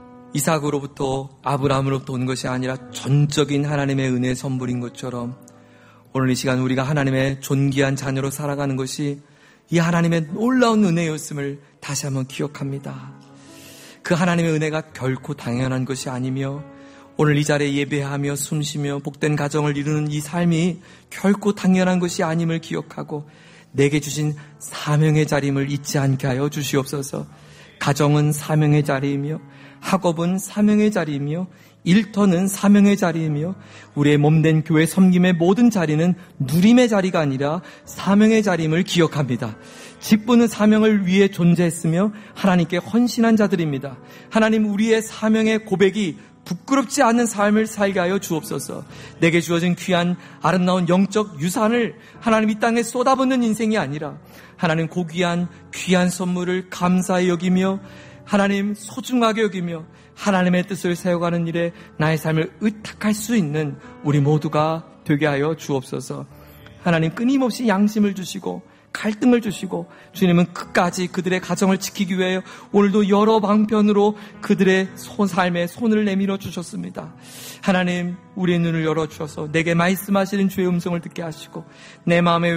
이삭으로부터, 아브라함으로부터 온 것이 아니라 전적인 하나님의 은혜의 선물인 것처럼 오늘 이 시간 우리가 하나님의 존귀한 자녀로 살아가는 것이 이 하나님의 놀라운 은혜였음을 다시 한번 기억합니다. 그 하나님의 은혜가 결코 당연한 것이 아니며 오늘 이 자리에 예배하며 숨쉬며 복된 가정을 이루는 이 삶이 결코 당연한 것이 아님을 기억하고 내게 주신 사명의 자리임을 잊지 않게 하여 주시옵소서. 가정은 사명의 자리이며 학업은 사명의 자리이며 일터는 사명의 자리이며 우리의 몸된 교회 섬김의 모든 자리는 누림의 자리가 아니라 사명의 자리임을 기억합니다. 직분은 사명을 위해 존재했으며 하나님께 헌신한 자들입니다. 하나님, 우리의 사명의 고백이 부끄럽지 않는 삶을 살게 하여 주옵소서. 내게 주어진 귀한 아름다운 영적 유산을 하나님 이 땅에 쏟아붓는 인생이 아니라 하나님 고귀한 귀한 선물을 감사히 여기며 하나님 소중하게 여기며 하나님의 뜻을 세워가는 일에 나의 삶을 의탁할 수 있는 우리 모두가 되게 하여 주옵소서. 하나님, 끊임없이 양심을 주시고 갈등을 주시고 주님은 끝까지 그들의 가정을 지키기 위해 오늘도 여러 방편으로 그들의 삶에 손을 내밀어 주셨습니다. 하나님, 우리의 눈을 열어주셔서 내게 말씀하시는 주의 음성을 듣게 하시고 내 마음에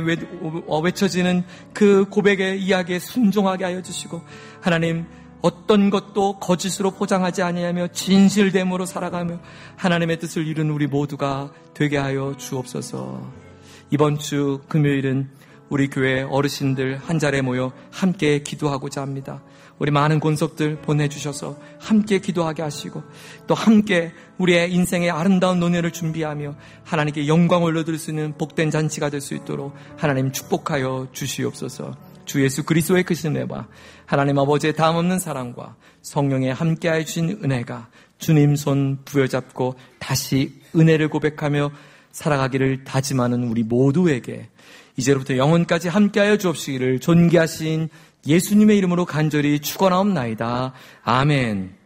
외쳐지는 그 고백의 이야기에 순종하게 하여 주시고 하나님, 어떤 것도 거짓으로 포장하지 아니하며 진실됨으로 살아가며 하나님의 뜻을 이루는 우리 모두가 되게 하여 주옵소서. 이번 주 금요일은 우리 교회 어르신들 한 자리에 모여 함께 기도하고자 합니다. 우리 많은 권속들 보내주셔서 함께 기도하게 하시고 또 함께 우리의 인생의 아름다운 노년을 준비하며 하나님께 영광을 올려드릴 수 있는 복된 잔치가 될 수 있도록 하나님 축복하여 주시옵소서. 주 예수 그리스도의 크신 은혜와 하나님 아버지의 다함없는 사랑과 성령의 함께하여 주신 은혜가 주님 손 부여잡고 다시 은혜를 고백하며 살아가기를 다짐하는 우리 모두에게 이제로부터 영원까지 함께하여 주옵시기를 존귀하신 예수님의 이름으로 간절히 축원하옵나이다. 아멘.